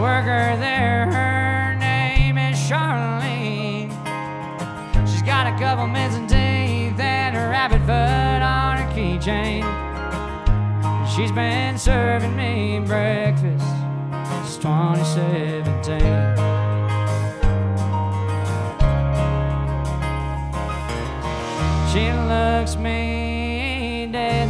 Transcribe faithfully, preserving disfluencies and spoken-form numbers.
worker there, her name is Charlene. She's got a couple missing teeth and a rabbit foot on her keychain. She's been serving me breakfast since twenty seventeen. She looks me dead